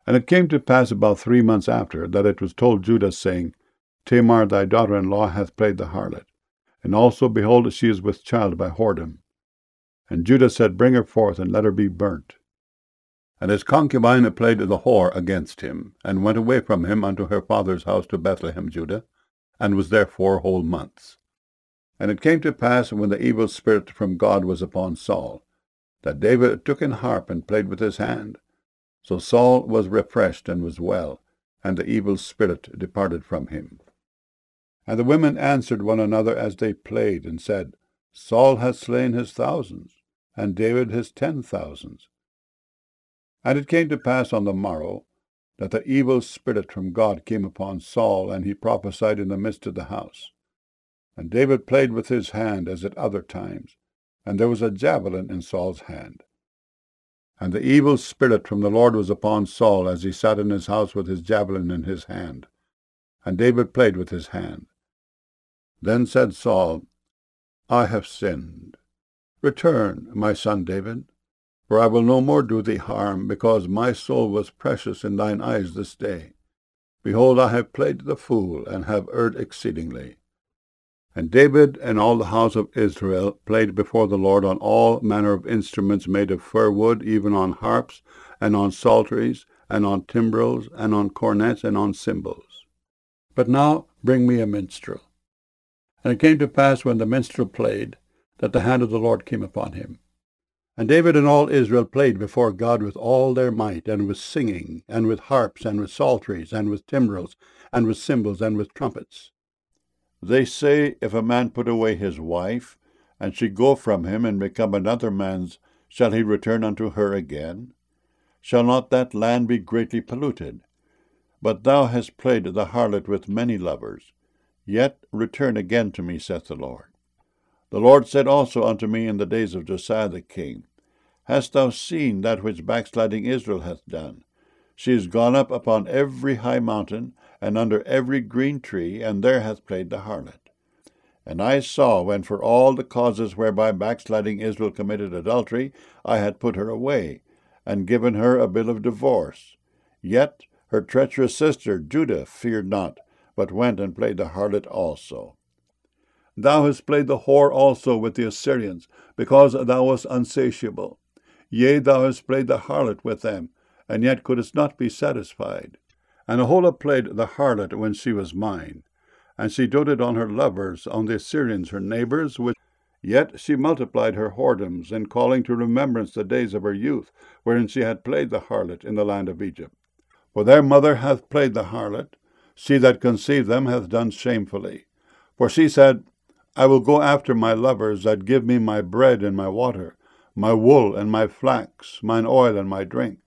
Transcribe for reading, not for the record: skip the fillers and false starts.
And it came to pass about 3 months after, that it was told Judah, saying, Tamar thy daughter-in-law hath played the harlot, and also, behold, she is with child by whoredom. And Judah said, Bring her forth, and let her be burnt. And his concubine played the whore against him, and went away from him unto her father's house to Bethlehem, Judah, and was there 4 whole months. And it came to pass, when the evil spirit from God was upon Saul, that David took an harp and played with his hand. So Saul was refreshed and was well, and the evil spirit departed from him. And the women answered one another as they played, and said, Saul hath slain his thousands, and David his 10,000s. And it came to pass on the morrow, that the evil spirit from God came upon Saul, and he prophesied in the midst of the house. And David played with his hand as at other times, and there was a javelin in Saul's hand. And the evil spirit from the Lord was upon Saul, as he sat in his house with his javelin in his hand. And David played with his hand. Then said Saul, I have sinned. Return, my son David, for I will no more do thee harm, because my soul was precious in thine eyes this day. Behold, I have played the fool, and have erred exceedingly. And David and all the house of Israel played before the Lord on all manner of instruments made of fir wood, even on harps, and on psalteries, and on timbrels, and on cornets, and on cymbals. But now bring me a minstrel. And it came to pass, when the minstrel played, that the hand of the Lord came upon him. And David and all Israel played before God with all their might, and with singing, and with harps, and with psalteries, and with timbrels, and with cymbals, and with trumpets. They say, if a man put away his wife, and she go from him, and become another man's, shall he return unto her again? Shall not that land be greatly polluted? But thou hast played the harlot with many lovers. Yet return again to me, saith the Lord. The Lord said also unto me in the days of Josiah the king, Hast thou seen that which backsliding Israel hath done? She is gone up upon every high mountain, and under every green tree, and there hath played the harlot. And I saw, when for all the causes whereby backsliding Israel committed adultery, I had put her away, and given her a bill of divorce. Yet her treacherous sister Judah feared not, but went and played the harlot also. Thou hast played the whore also with the Assyrians, because thou wast unsatiable. Yea, thou hast played the harlot with them, and yet couldst not be satisfied. And Aholah played the harlot when she was mine, and she doted on her lovers, on the Assyrians her neighbors, yet she multiplied her whoredoms, in calling to remembrance the days of her youth, wherein she had played the harlot in the land of Egypt. For their mother hath played the harlot, she that conceived them hath done shamefully. For she said, I will go after my lovers that give me my bread and my water, my wool and my flax, mine oil and my drink.